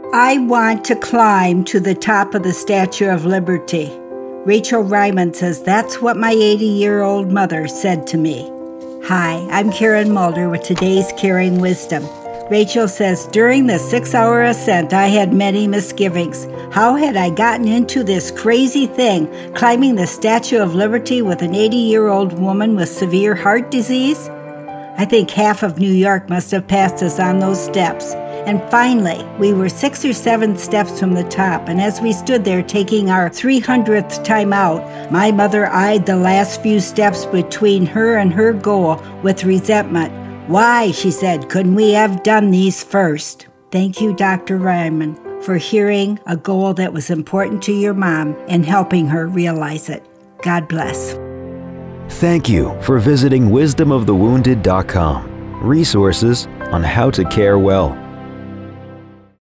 I want to climb to the top of the Statue of Liberty. Rachel Ryman says, that's what my 80-year-old mother said to me. Hi, I'm Karen Mulder with today's Caring Wisdom. Rachel says, during the 6-hour ascent, I had many misgivings. How had I gotten into this crazy thing, climbing the Statue of Liberty with an 80-year-old woman with severe heart disease? I think half of New York must have passed us on those steps. And finally, we were 6 or 7 steps from the top, and as we stood there taking our 300th time out, my mother eyed the last few steps between her and her goal with resentment. Why, she said, couldn't we have done these first? Thank you, Dr. Ryman, for hearing a goal that was important to your mom and helping her realize it. God bless. Thank you for visiting wisdomofthewounded.com. Resources on how to care well.